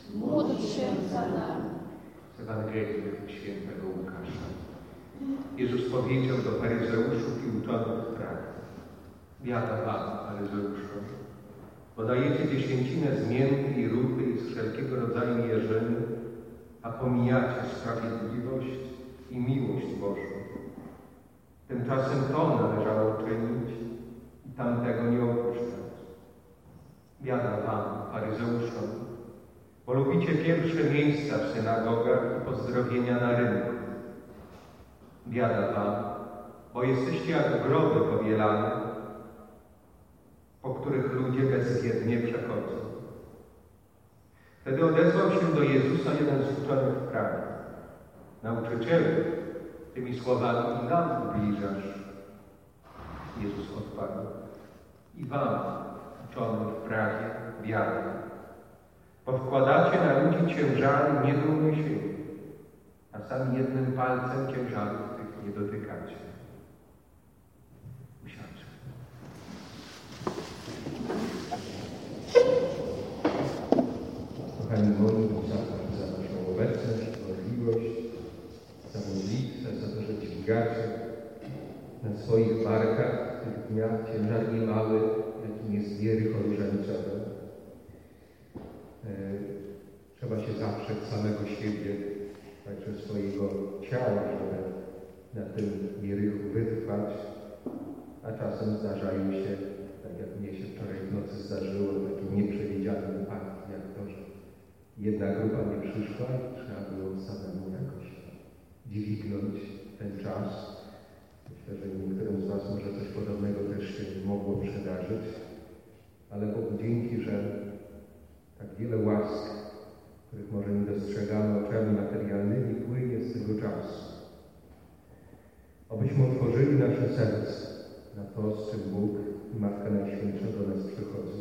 Módl się za nami. Z Ewangelii Świętego Łukasza. Jezus powiedział do faryzeuszów i uczonych w prawie: biada wam, faryzeuszom, bo dajecie dziesięcinę z mięty i ruchy i z wszelkiego rodzaju jerzyny, a pomijacie sprawiedliwość i miłość Bożą. Tymczasem to należało czynić i tamtego nie opuszczać. Biada wam, faryzeuszom, bo lubicie pierwsze miejsca w synagogach i pozdrowienia na rynku. Biada wam, bo jesteście jak groby powielane, po których ludzie bezwiednie przechodzą. Wtedy odezwał się do Jezusa jeden z uczonych w prawie: Nauczycielu, tymi słowami i nam ubliżasz. Jezus odparł: i wam, uczonym w prawie, biada, bo wkładacie na ludzi ciężary nie do uniesienia, a sami jednym palcem ciężarów tych nie dotykacie. Usiądźmy. Kochani moi, za Waszą obecność, możliwość, za modlitwę, za to, że dźwigacie na swoich barkach w tych dniach ciężar niemały, jakim jest wiery różańcowe. Trzeba się zaprzeć samego siebie, także swojego ciała, żeby na tym wierychu wytrwać, a czasem zdarzają się, tak jak mnie się wczoraj w nocy zdarzyło, taki nieprzewidziany fakt, jak to, że jedna grupa nie przyszła i trzeba było samemu jakoś dźwignąć ten czas. Myślę, że niektórym z Was może coś podobnego też się mogło przydarzyć, ale Bogu dzięki, że tak wiele łask, których może nie dostrzegamy oczami materialnymi, płynie z tego czasu. Obyśmy otworzyli nasze serce na to, z czym Bóg i Matka Najświętsza do nas przychodzą.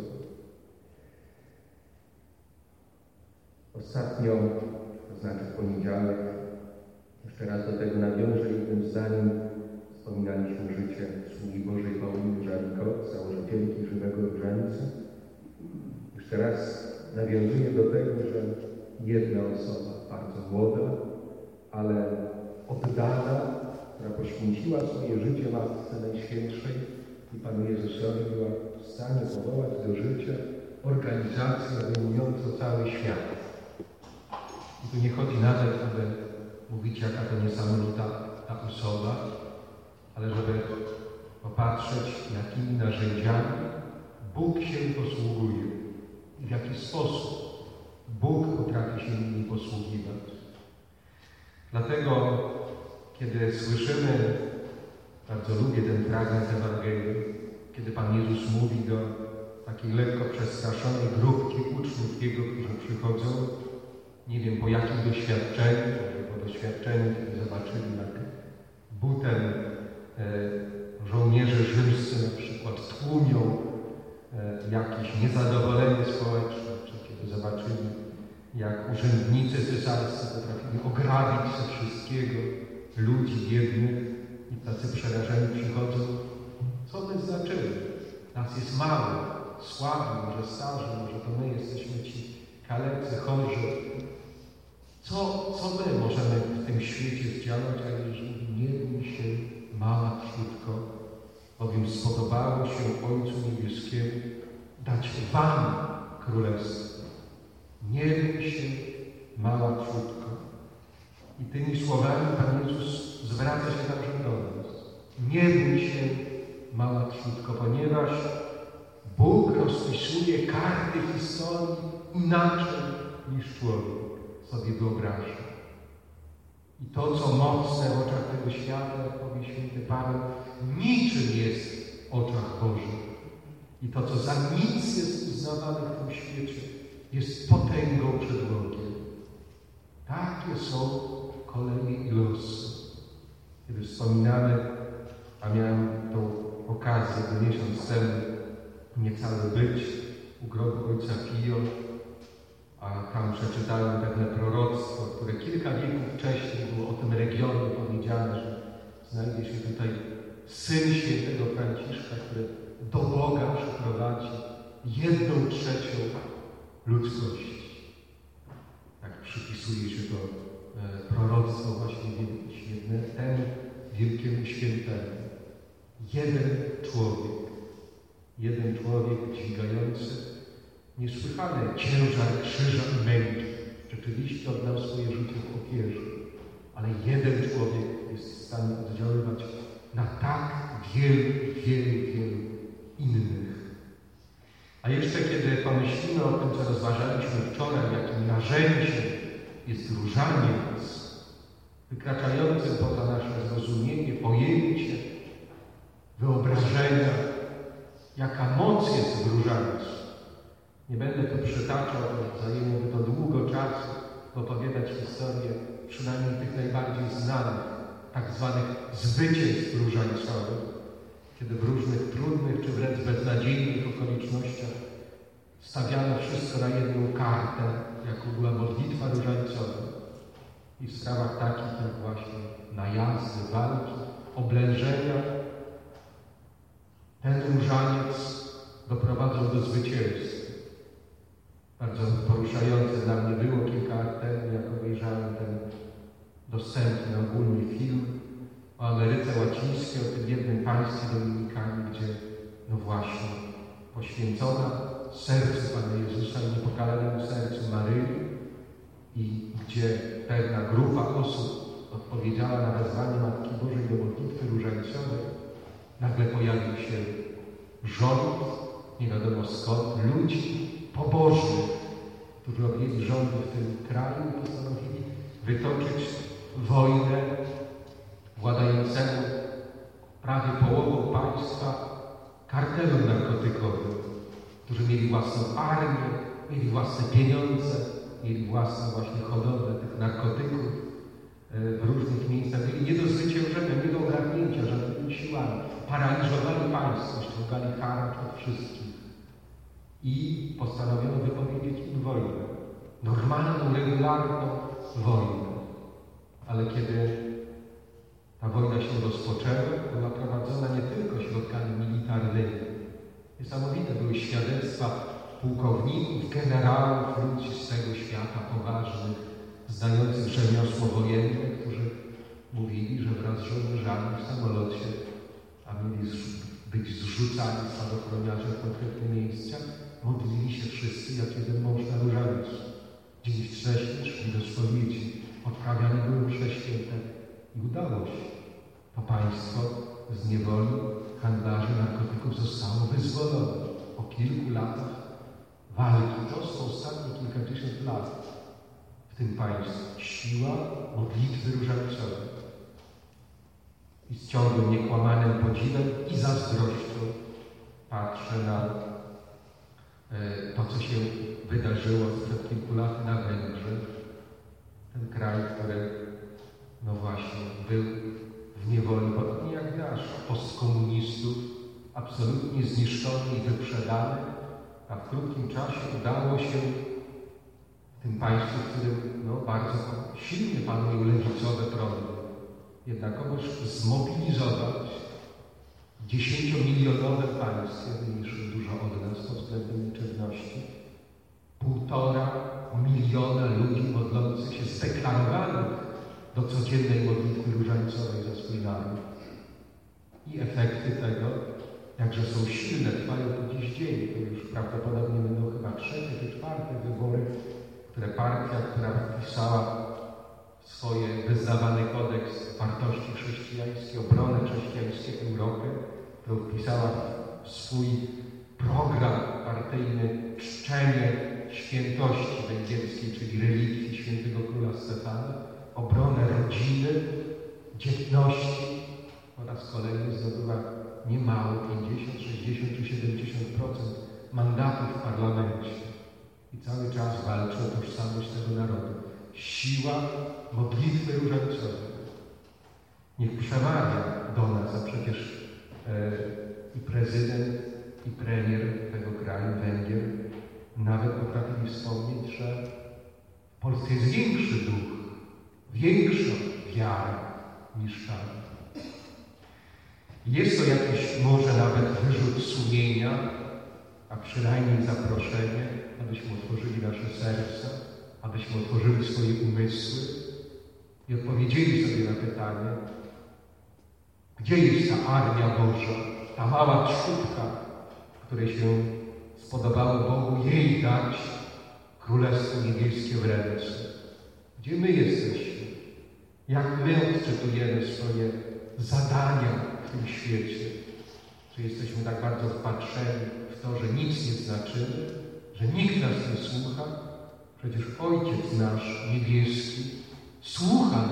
Ostatnio, to znaczy w poniedziałek, jeszcze raz do tego nawiążę jednym zdaniem, wspominaliśmy życie sługi Bożej Pauliny Żalikot, założycielki Żywego Różańca. Jeszcze raz nawiązuję do tego, że jedna osoba, bardzo młoda, ale oddana, która poświęciła swoje życie Matce Najświętszej i Panu Jezusowi, była w stanie powołać do życia organizację obejmującą cały świat. I tu nie chodzi nawet, aby mówić, jaka to niesamowita ta osoba, ale żeby popatrzeć, jakimi narzędziami Bóg się posługuje i w jaki sposób Bóg potrafi się nimi posługiwać. Dlatego, kiedy słyszymy, bardzo lubię ten fragment Ewangelii, kiedy Pan Jezus mówi do takiej lekko przestraszonej grupki uczniów Jego, którzy przychodzą, nie wiem po jakim doświadczeniu, po doświadczeniu, kiedy zobaczyli, jak butem żołnierze rzymscy na przykład tłumią jakieś niezadowolenie społeczne, czy kiedy zobaczyli, jak urzędnicy cesarscy potrafili ograbić ze wszystkiego ludzi biednych i tacy przerażeni przychodzą. Co my znaczymy? Nas jest mało, słabi, może starzy, może to my jesteśmy ci kalecy, chorzy. Co my możemy w tym świecie zdziałać, a jeżeli nie bój się, mała trutko, bowiem spodobało się Ojcu Niebieskiemu dać wam królestwo. Nie bój się, mała trutko. I tymi słowami Pan Jezus zwraca się także do nas. Nie bój się, mała trutko, ponieważ Bóg rozpisuje karty historii inaczej niż człowiek sobie wyobraża. I to, co mocne w oczach tego świata, jak powie święty Paweł, niczym jest w oczach Bożych. I to, co za nic jest uznawane w tym świecie, jest potęgą przed Bogiem. Takie są koleje i losy. Kiedy wspominamy, a miałem tą okazję, by miesiąc temu niecały być u grobu ojca Pio, a tam przeczytałem pewne proroctwo, które kilka wieków wcześniej było o tym regionie powiedziane, że znajdzie się tutaj syn świętego Franciszka, który do Boga przyprowadzi 1/3 ludzkości. wpisuje się to proroctwo właśnie świetne temu wielkiemu świętemu. Jeden człowiek dźwigający niesłychany ciężar krzyża i męki. Rzeczywiście oddał swoje życie w ofierze, ale jeden człowiek jest w stanie oddziaływać na tak wielu innych. A jeszcze kiedy pomyślimy o tym, co rozważaliśmy wczoraj, jakim narzędziem jest różaniec, wykraczającym poza nasze zrozumienie, pojęcie, wyobrażenia, jaka moc jest w różańcu. Nie będę tu przytaczał, bo zajęłoby to długo czasu, opowiadać historię przynajmniej tych najbardziej znanych, tak zwanych zwycięstw różańcowych, kiedy w różnych trudnych czy wręcz beznadziejnych okolicznościach stawiano wszystko na jedną kartę, jaką była modlitwa różańcowa. I w sprawach takich jak właśnie najazdy, walki, oblężenia, ten różaniec doprowadzał do zwycięstwa. Bardzo poruszające dla mnie było kilka lat temu, jak obejrzałem ten dostępny ogólnie film o Ameryce Łacińskiej, o tym jednym państwie Dominikanie, gdzie no właśnie poświęcona sercu Pana Jezusa i niepokalanemu sercu Maryi i gdzie pewna grupa osób odpowiedziała na wezwanie Matki Bożej do modlitwy różańcowej, nagle pojawił się rząd, nie wiadomo skąd, ludzi pobożnych, którzy objęli rządy w tym kraju i postanowili wytoczyć wojnę władającemu prawie połową państwa kartelom narkotykowym, którzy mieli własną armię, mieli własne pieniądze, mieli własną właśnie hodowlę tych narkotyków w różnych miejscach. Byli nie do zwyciężenia, nie do ogarnięcia żadnymi siłami. Paraliżowali państwo, ściągali haracz od wszystkich. I postanowiono wypowiedzieć im wojnę. Normalną, regularną wojnę. Ale kiedy ta wojna się rozpoczęła, była prowadzona nie tylko środkami militarnymi. Niesamowite były świadectwa pułkowników, generałów, ludzi z tego świata poważnych, znających rzemiosło wojenne, którzy mówili, że wraz z żołnierzami w samolocie, a mieli być zrzucani spadochroniarze w konkretne miejsca, modlili się wszyscy jak jeden mąż na różańcu. Dzień wcześniej szli do spowiedzi, odprawiane były msze święte i udało się. To państwo z niewoli handlarzy narkotyków zostało wyzwolone. Po kilku latach walki, to są ostatnie kilkadziesiąt lat w tym państwie. Siła modlitwy różańcowej. I z ciągłym, niekłamanym podziwem i zazdrością patrzę na to, co się wydarzyło sprzed kilku lat na Węgrzech. Ten kraj, który, no właśnie, był w niewoli, podobnie jak nasz, postkomunistów, absolutnie zniszczony i wyprzedany, a w krótkim czasie udało się w tym państwie, w którym no, bardzo silnie panują lewicowe prądy, jednakowoż zmobilizować 10-milionowe państwie, mniejszym dużo od nas pod względem liczebności, 1,5 miliona ludzi modlących się, zdeklarowanych do codziennej modlitwy różańcowej za swój naród. I efekty tego, jakże są silne, trwają po dziś dzień. To już prawdopodobnie będą chyba 3. czy 4. wybory, które partia, która wpisała w swoje wyznawany kodeks wartości chrześcijańskie, obronę chrześcijańskiej Europy, którą wpisała w swój program partyjny czczenie świętości węgierskiej, czyli reliktii świętego króla Stefana, obronę rodziny, dzietności, po raz kolejny zdobyła niemało 50, 60 czy 70% mandatów w parlamencie. I cały czas walczy o tożsamość tego narodu. Siła modlitwy różańcowej. Niech przemawia do nas, a przecież i prezydent, i premier tego kraju, Węgier, nawet potrafili wspomnieć, że w Polsce jest większy duch, większa wiara niż tam. Jest to jakiś może nawet wyrzut sumienia, a przynajmniej zaproszenie, abyśmy otworzyli nasze serca abyśmy otworzyli swoje umysły i odpowiedzieli sobie na pytanie, gdzie jest ta armia Boża, ta mała trzódka, której się spodobało Bogu jej dać Królestwo Niebieskie w ręce. Gdzie my jesteśmy? Jak my odczytujemy swoje zadania w tym świecie? Czy jesteśmy tak bardzo wpatrzeni w to, że nic nie znaczymy, że nikt nas nie słucha? Przecież Ojciec nasz niebieski słucha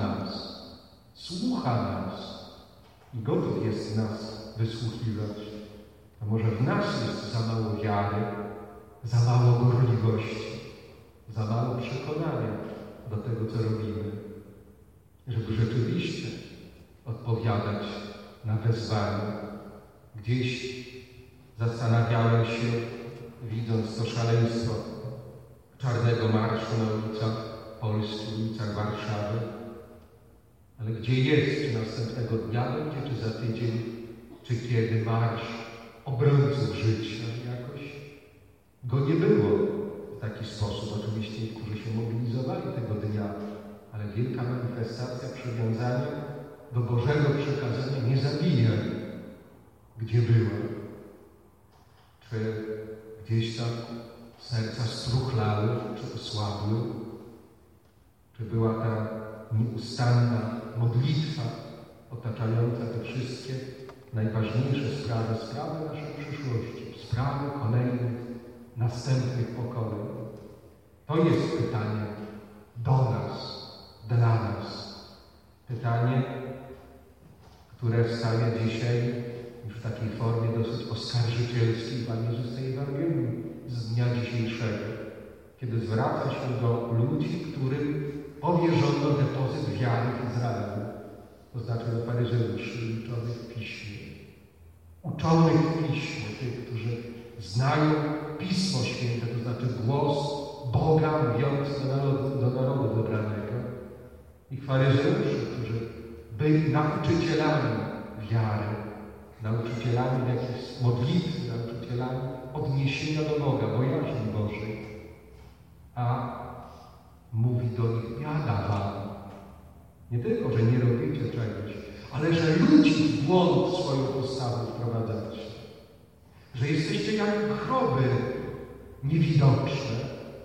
nas i gotów jest nas wysłuchiwać. A może w nas jest za mało wiary, za mało gorliwości, za mało przekonania do tego, co robimy, żeby rzeczywiście odpowiadać na wezwania. Gdzieś zastanawiałem się, widząc to szaleństwo czarnego marszu na ulicach Polski, ulicach Warszawy, ale gdzie jest? Czy następnego dnia będzie, czy za tydzień, czy kiedy marsz obrońców życia? Jakoś go nie było w taki sposób. Oczywiście niektórzy się mobilizowali tego dnia, ale wielka manifestacja przywiązania do Bożego przekazania nie zabija. Gdzie była? Czy gdzieś tam serca struchlały, czy osłabły? Czy była ta nieustanna modlitwa otaczająca te wszystkie najważniejsze sprawy naszej przyszłości, sprawy kolejnych, następnych pokoleń? To jest pytanie do nas, dla nas. Pytanie, które stawia dzisiaj już w takiej formie dosyć oskarżycielskiej Pan Jezus tej Ewangelii z dnia dzisiejszego, kiedy zwraca się do ludzi, którym powierzono depozyt wiary w Izraelu, to znaczy do faryzeuszy uczonych w Piśmie. Uczonych w Piśmie, tych, którzy znają Pismo Święte, to znaczy głos Boga mówiący do narodu wybranego. I faryzeuszy, którzy byli nauczycielami wiary, nauczycielami jakiejś modlitwy, nauczycielami odniesienia do Boga, bojaźni Bożej. A mówi do nich, biada wam. Nie tylko, że nie robicie czegoś, ale że ludzi w błąd swoją postawą wprowadzacie. Że jesteście jak groby niewidoczne.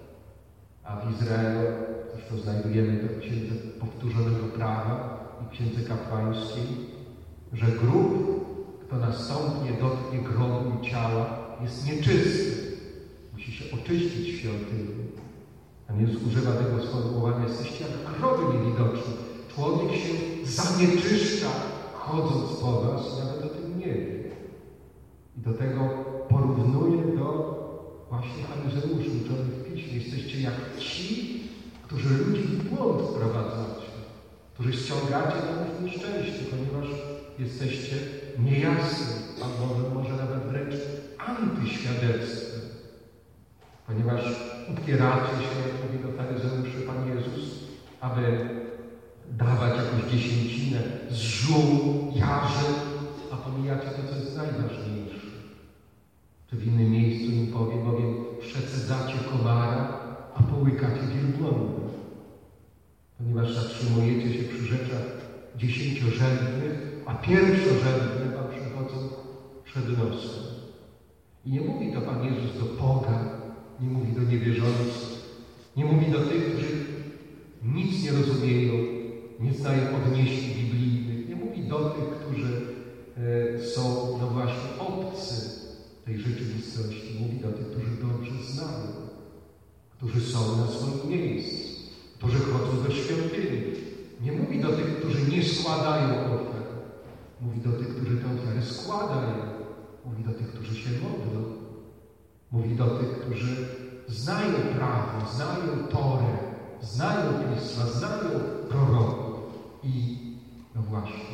A w Izraelu, zresztą znajdujemy to w Księdze Powtórzonego Prawa i Księdze Kapłańskiej, że grób, kto następnie dotknie grobu i ciała, jest nieczysty. Musi się oczyścić w świątyni. A nie używa tego sformułowania, jesteście jak groby niewidoczni. Człowiek się zanieczyszcza, chodząc po was, i nawet o tym nie wie. I do tego porównuje do właśnie faryzeuszy uczonych w Piśmie. Jesteście jak ci, którzy ludzi w błąd wprowadzacie, którzy ściągacie na nich nieszczęście, ponieważ jesteście niejasni, a może nawet wręcz antyświadectwem. Ponieważ upieracie się, jak mówi do faryzeuszy Pan Jezus, aby dawać jakąś dziesięcinę z ziół, jarzy, a pomijacie to, co jest najważniejsze. Czy w innym miejscu im powie, bowiem przecedzacie komara, a połykacie wielbłąda. Ponieważ zatrzymujecie się przy rzeczach dziesięciorzędnych, a pierwszorzędne wam przychodzą przed nosem. I nie mówi to Pan Jezus do pogan, nie mówi do niewierzących, nie mówi do tych, którzy nic nie rozumieją, nie znają odniesień biblijnych, nie mówi do tych, którzy są, no właśnie, obcy tej rzeczywistości. Mówi do tych, którzy dobrze znają, którzy są na swoim miejscu, którzy chodzą do świątyni. Nie mówi do tych, którzy nie składają ofiar. Mówi do tych, którzy tę ofiarę składają. Mówi do tych, którzy się modlą. Mówi do tych, którzy znają prawo, znają Torę, znają Pisma, znają proroków. I, no właśnie,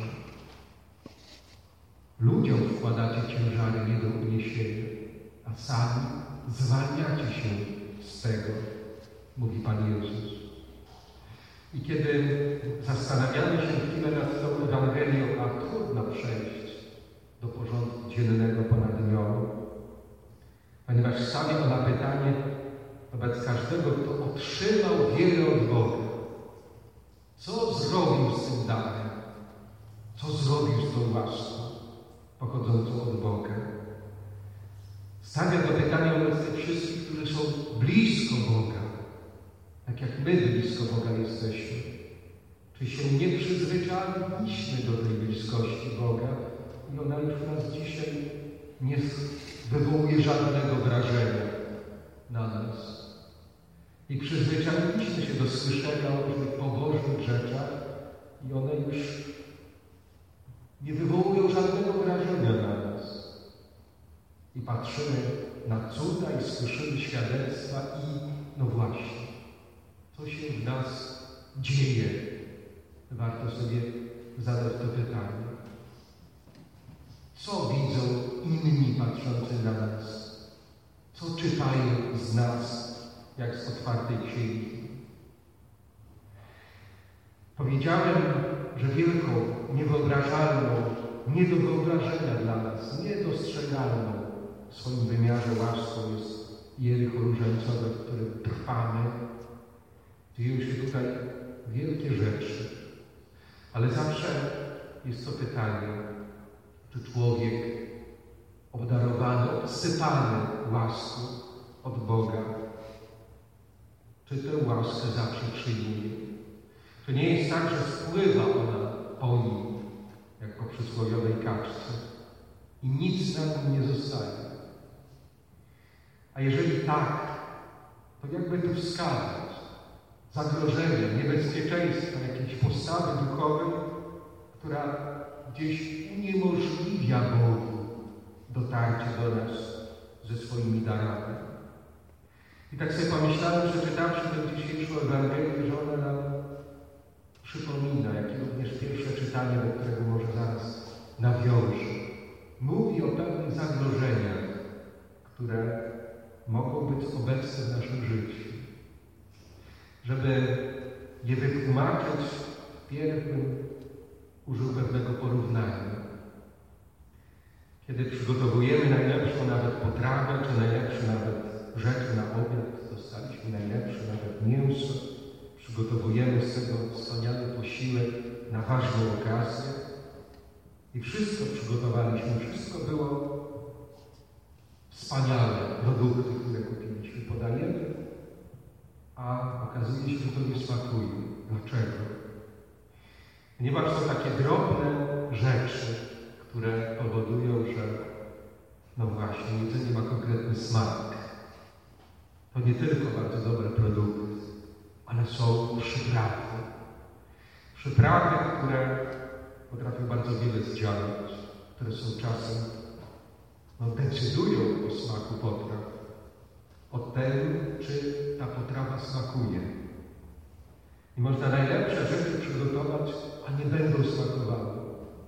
ludziom wkładacie ciężary nie do uniesienia, a sami zwalniacie się z tego, mówi Pan Jezus. I kiedy zastanawiamy się chwilę nad tą Ewangelią, a trudno przejść do porządku dziennego ponad nią, ponieważ stawia ona pytanie, wobec każdego, kto otrzymał wiele od Boga. Co zrobił z tym darem? Co zrobił z tą łaską pochodzącą od Boga? Stawia to pytanie wobec tych wszystkich, którzy są blisko Boga, tak jak my blisko Boga jesteśmy. Czy się nie przyzwyczailiśmy do tej bliskości Boga i ona już w nas dzisiaj nie wywołuje żadnego wrażenia na nas. I przyzwyczailiśmy się do słyszenia o różnych pobożnych rzeczach i one już nie wywołują żadnego wrażenia na nas. I patrzymy na cuda i słyszymy świadectwa i no właśnie, co się w nas dzieje? Warto sobie zadać to pytanie. Co widzą inni patrzący na nas? Co czytają z nas, jak z otwartej księgi? Powiedziałem, że wielką, niewyobrażalną, nie do wyobrażenia dla nas, niedostrzegalną w swoim wymiarze łaską jest Jericho różańcowe, w którym trwamy. Dzieją się tutaj wielkie rzeczy. Ale zawsze jest to pytanie, czy człowiek obdarowany, obsypany łaską od Boga, czy tę łaskę zawsze przyjmuje? To nie jest tak, że spływa ona po nim, jak po przysłowiowej kaczce i nic na nim nie zostaje. A jeżeli tak, to jakby tu wskazać zagrożenie, niebezpieczeństwo jakiejś postawy duchowej, która gdzieś uniemożliwia Bogu dotarcie do nas ze swoimi darami. I tak sobie pomyślałem, przeczytawszy tę dzisiejszą Ewangelię, że ona nam przypomina, jak i również pierwsze czytanie, do którego może zaraz nawiążę. Mówi o pewnych zagrożeniach, które mogą być obecne w naszym życiu. Żeby je wytłumaczyć, wpierw użył pewnego porównania. Kiedy przygotowujemy najlepszą nawet potrawę, czy najlepsze nawet rzeczy na obiad, dostaliśmy najlepsze nawet mięso, przygotowujemy z tego wspaniały posiłek na ważną okazję i wszystko przygotowaliśmy, wszystko było wspaniałe, produkty, które kupiliśmy, podajemy, a okazuje się, że to nie smakuje. Dlaczego? Ponieważ są takie drobne rzeczy, które powodują, że no właśnie, jedzenie ma konkretny smak. To nie tylko bardzo dobre produkty, ale są przyprawy. Przyprawy, które potrafią bardzo wiele zdziałać, które są czasem, decydują o smaku potraw, o tym, czy ta potrawa smakuje. I można najlepsze rzeczy przygotować, a nie będą smakowały.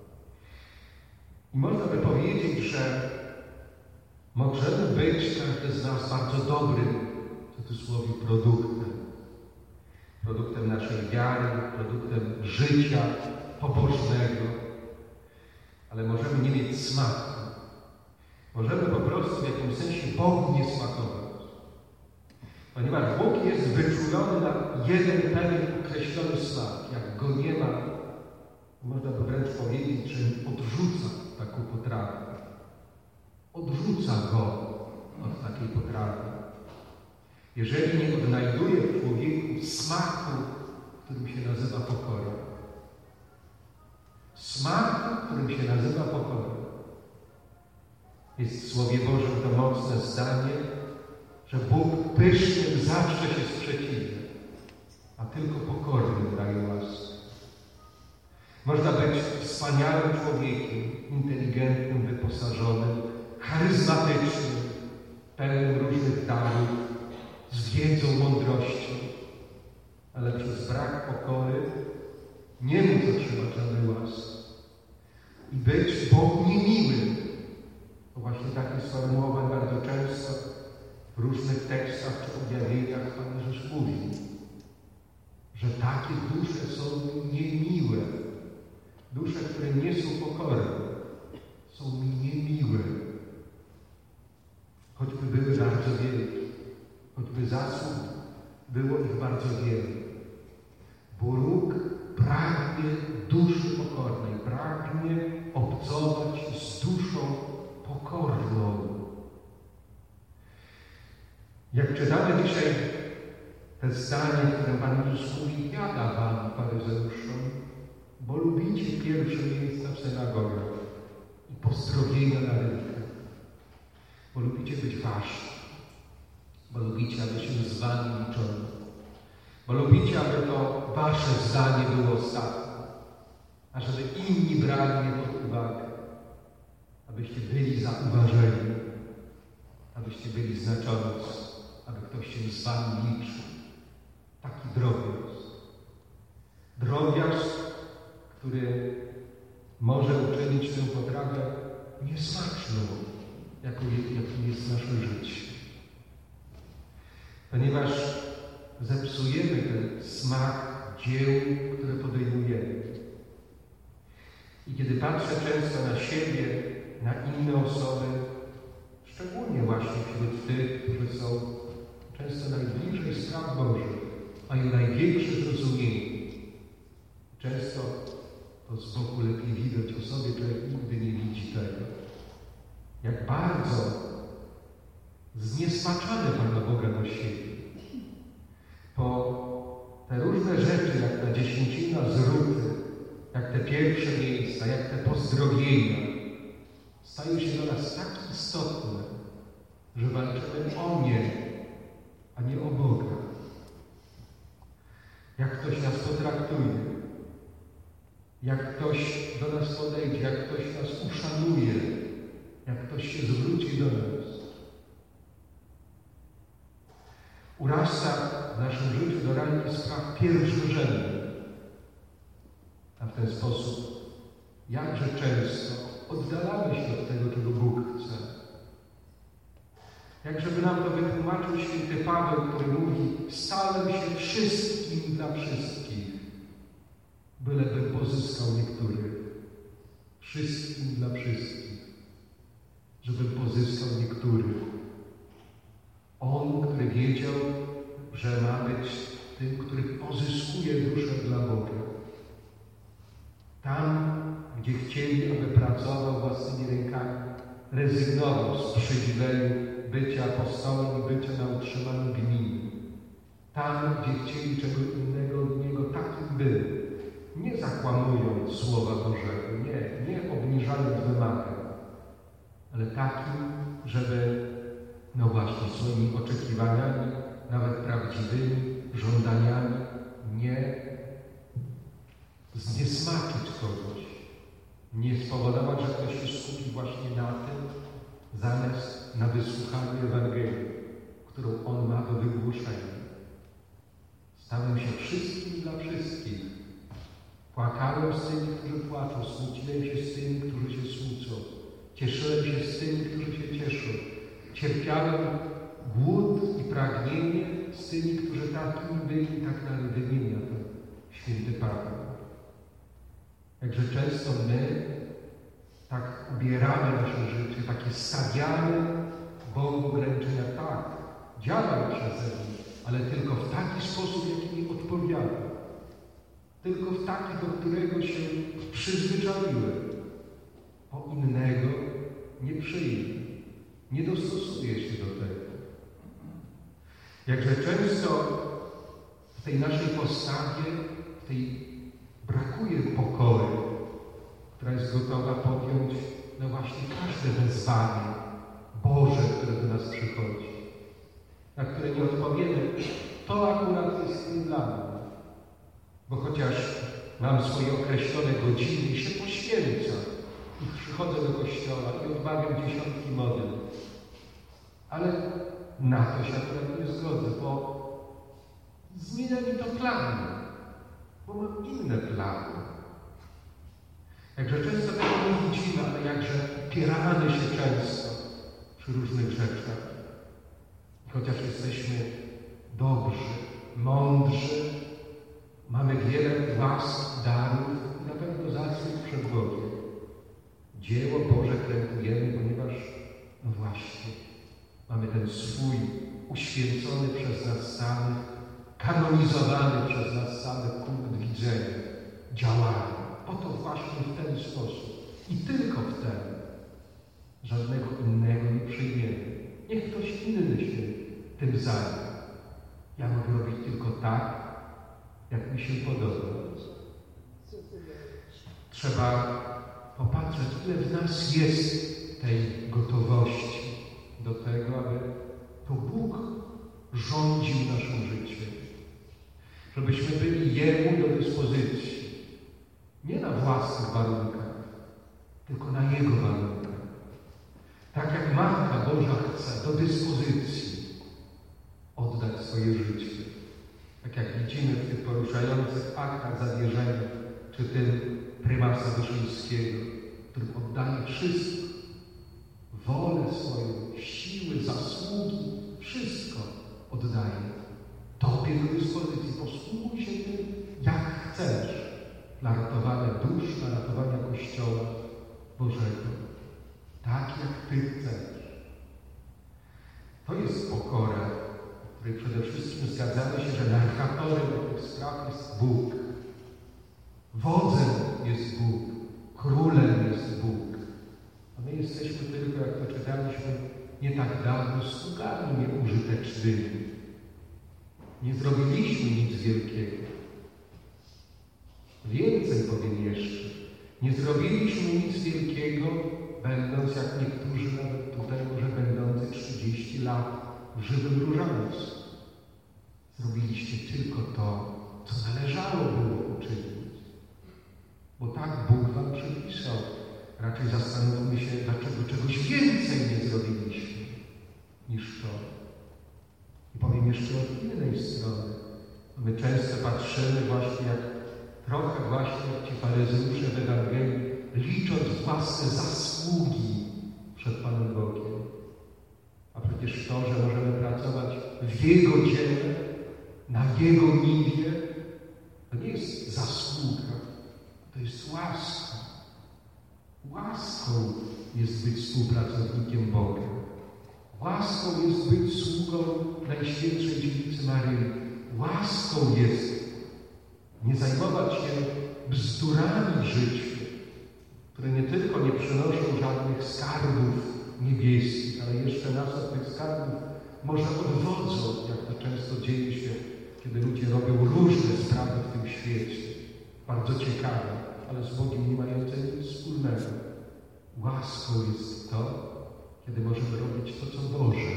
I można by powiedzieć, że możemy być, każdy z nas, bardzo dobrym, w cudzysłowie, produktem naszej wiary, produktem życia pobożnego, ale możemy nie mieć smaku. Możemy po prostu w jakimś sensie Bogu nie smakować. Ponieważ Bóg jest wyczulony na jeden pewien określony smak. Jak go nie ma, można by wręcz powiedzieć, że odrzuca taką potrawę. Odrzuca go od takiej potrawy. Jeżeli nie odnajduje w człowieku smaku, którym się nazywa pokora. Smaku, którym się nazywa pokora. Jest w Słowie Bożym to mocne zdanie, że Bóg pysznym zawsze się sprzeciwia, a tylko pokornym daje łaskę. Można być wspaniałym człowiekiem, inteligentnym, wyposażonym, charyzmatycznym, pełnym różnych darów, z wiedzą, mądrością, ale przez brak pokory nie móc otrzymać żadnej łaski i być Bogu niemiłym. To właśnie takie sformułowań bardzo często w różnych tekstach czy objawieniach Pan Jezus mówi, że takie dusze są niemiłe. Dusze, które nie są pokorne, są mi niemiłe. Choćby były bardzo wielkie, choćby zasług było ich bardzo wiele. Bóg pragnie duszy pokornej, pragnie obcować z duszą pokorną. Jak czytamy dzisiaj te zdanie, które Pan Jezus mówi: biada wam, faryzeuszom, bo lubicie pierwsze miejsca w synagogach i pozdrowienia na rynkach, bo lubicie być wasz, bo lubicie, aby się z wami liczono, bo lubicie, aby to wasze zdanie było ostatnie, a żeby inni brali je pod uwagę, abyście byli zauważeni, abyście byli znaczący, aby ktoś się z wami liczył. Taki drobiazg. Drobiazg, który może uczynić tę potrawę niesmaczną, jaką jest nasze życie. Ponieważ zepsujemy ten smak dzieł, które podejmujemy. I kiedy patrzę często na siebie, na inne osoby, szczególnie właśnie wśród tych, którzy są często najbliżej spraw Bożych, mają największe zrozumienie. Często to z boku lepiej widać o sobie, człowiek nigdy nie widzi tego. Jak bardzo zniesmaczamy Pana Boga na siebie. Po te różne rzeczy, jak ta dziesięcina zrzuty, jak te pierwsze miejsca, jak te pozdrowienia, stają się dla nas tak istotne, że walczymy o nie, a nie o Boga. Jak ktoś nas potraktuje, jak ktoś do nas podejdzie, jak ktoś nas uszanuje, jak ktoś się zwróci do nas. Urasta w naszym życiu do rannych spraw pierwszorzędnych. A w ten sposób jakże często oddalamy się od tego, czego Bóg chce. Jak żeby nam to wytłumaczył święty Paweł, który mówi: stałem się wszystkim dla wszystkich, bylebym pozyskał niektórych. Wszystkim dla wszystkich, żebym pozyskał niektórych. On, który wiedział, że ma być tym, który pozyskuje duszę dla Boga. Tam, gdzie chcieli, aby pracował własnymi rękami, rezygnował z przywileju bycia apostołem i bycia na utrzymanym gminie. Tam, gdzie chcieli czego innego od niego, takim był. Nie zakłamując Słowa Bożego, nie obniżając wymagań, ale takim, żeby, no właśnie, swoimi oczekiwaniami, nawet prawdziwymi żądaniami, nie zniesmaczyć kogoś, nie spowodować, że ktoś się skupi właśnie na tym, zamiast na wysłuchaniu Ewangelii, którą on ma do wygłoszenia. Stałem się wszystkim dla wszystkich. Płakałem z tymi, którzy płaczą, smuciłem się z tymi, którzy się smucą. Cieszyłem się z tymi, którzy się cieszą. Cierpiałem głód i pragnienie z tymi, którzy takimi byli, i tak dalej wymienia to święty Paweł. Jakże często my tak ubieramy nasze życie, takie stawiamy Bogu ograniczenia. Tak, działam przeze mnie, ale tylko w taki sposób, jaki mi odpowiada. Tylko w taki, do którego się przyzwyczaiłem. O innego nie przyjdę. Nie dostosuję się do tego. Jakże często w tej naszej postawie, brakuje pokory, która jest gotowa podjąć, no właśnie, każde wezwanie Boże, które do nas przychodzi, na które nie odpowiemy, to akurat jest tym dla mnie. Bo chociaż mam swoje określone godziny i się poświęcam i przychodzę do kościoła i odmawiam dziesiątki modlitw, ale na to się akurat nie zgodzę, bo zmienia mi to plany, bo mam inne plany. Jakże często tego nie widzimy, ale jakże upieramy się często przy różnych rzeczach. Chociaż jesteśmy dobrzy, mądrzy, mamy wiele łask, darów i na pewno zasług przed Bogiem. Dzieło Boże krępujemy, ponieważ, no właśnie, mamy ten swój uświęcony przez nas samych kanonizowany przez nas samych punkt widzenia działania. Po to właśnie w ten sposób i tylko w ten. Żadnego innego nie przyjmiemy. Niech ktoś inny się tym zajmie. Ja mogę robić tylko tak, jak mi się podoba. Trzeba popatrzeć, ile w nas jest tej gotowości do tego, aby to Bóg rządził naszym życiem. Żebyśmy byli Jemu do dyspozycji. Nie na własnych warunkach, tylko na Jego warunkach. Tak jak Matka Boża chce do dyspozycji oddać swoje życie. Tak jak widzimy w tych poruszających aktach zawierzenia, czy tym prymasa Wyszyńskiego, który oddaje wszystko. Wolę swoją, siły, zasługi, wszystko oddaje Tobie do dyspozycji. Posługuj się tym, jak chcesz, dla ratowania dusz, dla ratowania Kościoła Bożego. Tak, jak Ty chcesz. To jest pokora, w której przede wszystkim zgadzamy się, że narratorem tych spraw jest Bóg. Wodzem jest Bóg. Królem jest Bóg. A my jesteśmy tylko, jak to czytaliśmy, nie tak dawno sługami nieużytecznymi. Nie zrobiliśmy nic wielkiego. Więcej powiem jeszcze. Nie zrobiliśmy nic wielkiego, będąc jak niektórzy nawet tutaj może będący 30 lat w żywym różańcu. Zrobiliście tylko to, co należało było uczynić. Bo tak Bóg wam przypisał. Raczej zastanówmy się, dlaczego czegoś więcej nie zrobiliśmy niż to. I powiem jeszcze od innej strony. My często patrzymy właśnie trochę jak ci faryzeusze w Ewangelii, licząc własne zasługi przed Panem Bogiem. A przecież to, że możemy pracować w Jego dziele, na Jego niwie, to nie jest zasługa, to jest łaska. Łaską jest być współpracownikiem Boga. Łaską jest być sługą Najświętszej Dziewicy Maryi. Łaską jest nie zajmować się bzdurami w życiu, które nie tylko nie przynoszą żadnych skarbów niebieskich, ale jeszcze nas od tych skarbów może odwodzą, jak to często dzieje się, kiedy ludzie robią różne sprawy w tym świecie. Bardzo ciekawe, ale z Bogiem nie mające nic wspólnego. Łaską jest to, kiedy możemy robić to, co Boże.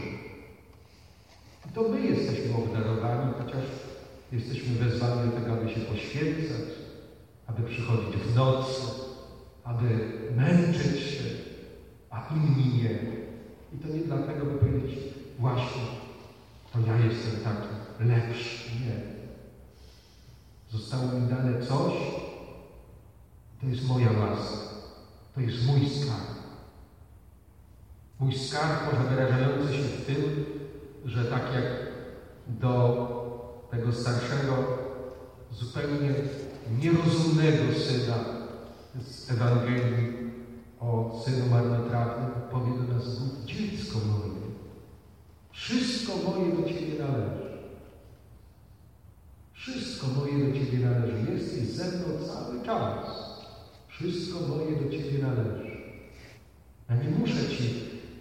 I to my jesteśmy obdarowani, chociaż jesteśmy wezwani do tego, aby się poświęcać, aby przychodzić w nocy, aby męczyć się, a inni nie. I to nie dlatego, by powiedzieć, właśnie, to ja jestem taki lepszy. Nie. Zostało mi dane coś, to jest moja łaska. To jest mój skarb. Mój skarb może wyrażający się w tym, że tak jak do tego starszego, zupełnie nierozumnego syna z Ewangelii o synu marnotrawnym, powie do nas Bóg: dziecko moje, wszystko moje do Ciebie należy. Wszystko moje do Ciebie należy. Jesteś ze mną cały czas. Wszystko moje do Ciebie należy. Ja nie muszę Ci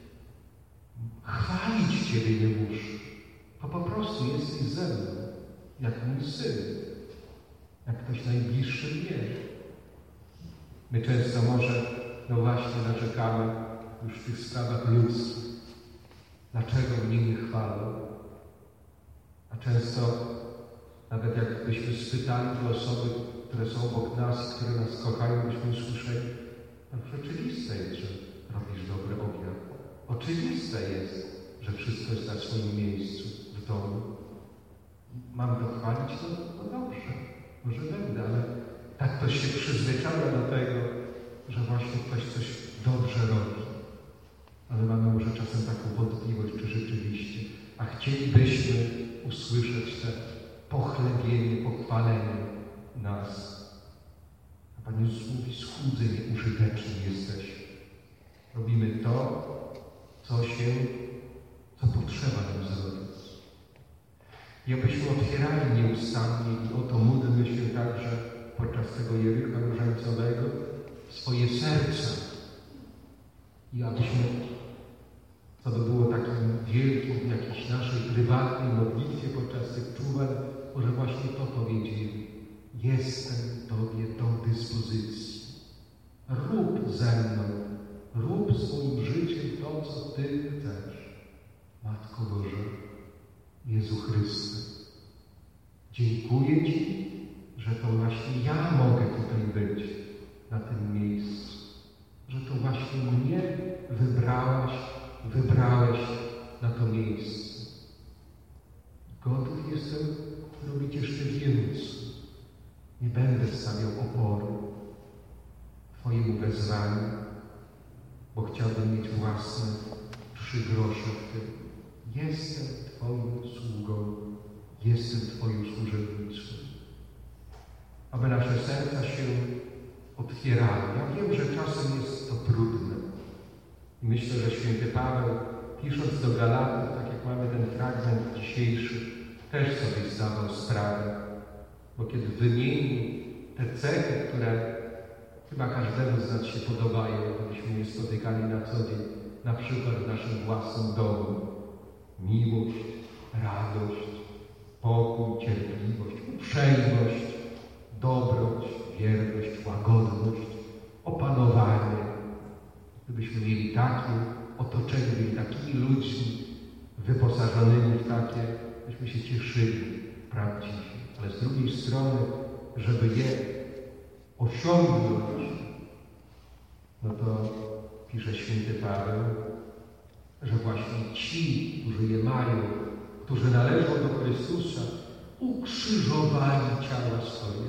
chwalić Ciebie, nie muszę. To po prostu jesteś ze mną, jak mój syn, jak ktoś najbliższy mnie. My często może, no właśnie, narzekamy już w tych sprawach ludzkich. Dlaczego mnie nie chwalą? A często, nawet jakbyśmy spytali te osoby, które są obok nas, które nas kochają, byśmy słyszeli, no oczywiste jest, że robisz dobry obiad. Oczywiste jest, że wszystko jest na swoim miejscu w domu. Mam to chwalić? No dobrze, może będę, ale tak ktoś się przyzwyczaja do tego, że właśnie ktoś coś dobrze robi. Ale mamy może czasem taką wątpliwość, czy rzeczywiście, a chcielibyśmy usłyszeć te pochlebienie, pochwalenie nas. A Pan Jezus mówi: schudzy, nieużyteczni jesteś. Robimy to, co potrzeba nam zrobić. I abyśmy otwierali podczas tego Jericha różańcowego w swoje serca. I abyśmy, to by było takim wielkim, jakiejś naszej prywatnej modlitwie podczas tych czuwań, może właśnie to powiedzieli. Jestem Tobie do dyspozycji. Rób ze mną, rób z moim życiem to, co Ty chcesz. Matko Boża, Jezu Chryste, dziękuję Ci, że to właśnie ja mogę tutaj być, na tym miejscu. Że to właśnie mnie wybrałeś na to miejsce. Gotów jestem robić jeszcze więcej. Nie będę stawiał oporu Twojemu wezwaniu, bo chciałbym mieć własne 3 grosze w tym. Jestem Twoim sługą, jestem Twoim służebnictwem. Aby nasze serca się otwierały. Ja wiem, że czasem jest to trudne. I myślę, że święty Paweł, pisząc do Galatów, tak jak mamy ten fragment dzisiejszy, też sobie zdawał sprawę, bo kiedy wymienił te cechy, które chyba każdemu z nas się podobają, abyśmy je spotykali na co dzień, na przykład w naszym własnym domu. Miłość, radość, pokój, cierpliwość, uprzejmość, dobroć, wierność, łagodność, opanowanie. Gdybyśmy mieli takie otoczenie, byli takimi ludźmi wyposażonymi w takie, byśmy się cieszyli prawdziwie. Ale z drugiej strony, żeby je osiągnąć, no to pisze święty Paweł, że właśnie ci, którzy je mają, którzy należą do Chrystusa, ukrzyżowali ciała swoje.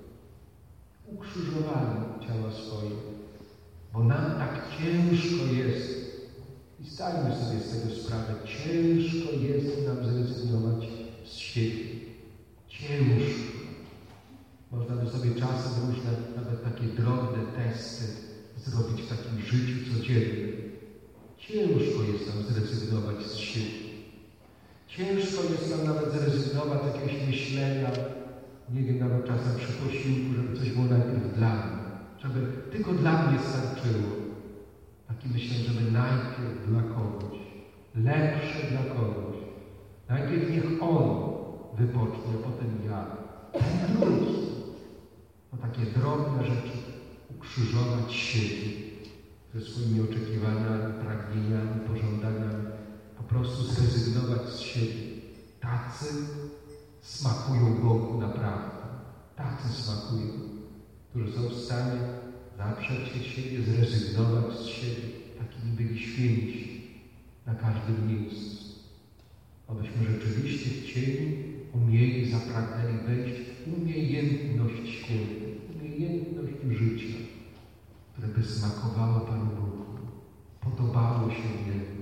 Ukrzyżowali ciała swoje. Bo nam tak ciężko jest, i zdajmy sobie z tego sprawę, ciężko jest nam zrezygnować z siebie. Ciężko. Można by sobie czasem różne, nawet takie drobne testy zrobić w takim życiu codziennym. Ciężko jest nam zrezygnować z siebie. Ciężko jest nam nawet zrezygnować z jakiegoś myślenia, nie wiem, nawet czasem przy posiłku, żeby coś było najpierw dla mnie, żeby tylko dla mnie starczyło. Taki myślę, żeby najpierw dla kogoś, lepsze dla kogoś. Najpierw niech on wypocznie, a potem ja. Ten drugi. To takie drobne rzeczy, ukrzyżować siebie ze swoimi oczekiwaniami, pragnieniami, pożądaniami, po prostu zrezygnować z siebie. Tacy smakują Bogu naprawdę. Tacy smakują, którzy są w stanie zaprzeć się siebie, zrezygnować z siebie. Takimi byli święci na każdym miejscu. Abyśmy rzeczywiście chcieli, umieli, zapragnęli wejść w umiejętność świętej, umiejętność życia, które by smakowało Panu Bogu, podobało się Jemu.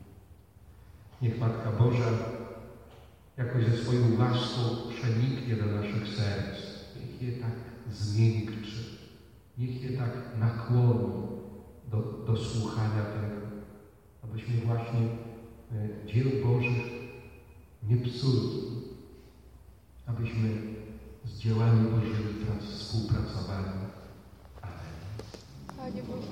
Niech Matka Boża jakoś ze swoją łaską przeniknie do naszych serc. Niech je tak zmiękczy. Niech je tak nakłoni do słuchania tego. Abyśmy właśnie dzieł Bożych nie psuli. Abyśmy z dziełami Bożymi współpracowali. Amen. Panie Boże.